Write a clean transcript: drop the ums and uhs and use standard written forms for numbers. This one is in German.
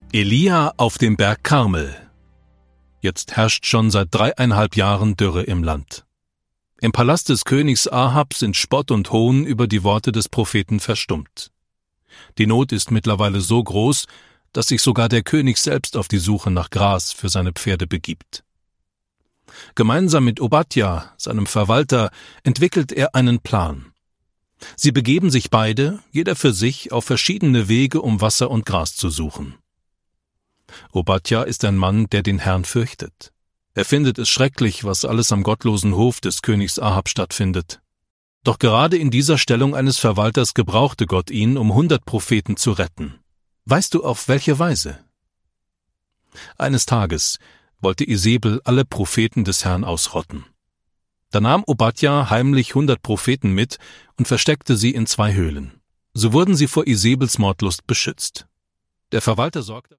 Elia auf dem Berg Karmel. Jetzt herrscht schon seit 3,5 Jahren Dürre im Land. Im Palast des Königs Ahab sind Spott und Hohn über die Worte des Propheten verstummt. Die Not ist mittlerweile so groß, dass sich sogar der König selbst auf die Suche nach Gras für seine Pferde begibt. Gemeinsam mit Obadja, seinem Verwalter, entwickelt er einen Plan. Sie begeben sich beide, jeder für sich, auf verschiedene Wege, um Wasser und Gras zu suchen. Obadja ist ein Mann, der den Herrn fürchtet. Er findet es schrecklich, was alles am gottlosen Hof des Königs Ahab stattfindet. Doch gerade in dieser Stellung eines Verwalters gebrauchte Gott ihn, um 100 Propheten zu retten. Weißt du, auf welche Weise? Eines Tages wollte Isebel alle Propheten des Herrn ausrotten. Da nahm Obadja heimlich 100 Propheten mit und versteckte sie in 2 Höhlen. So wurden sie vor Isebels Mordlust beschützt. Der Verwalter sorgte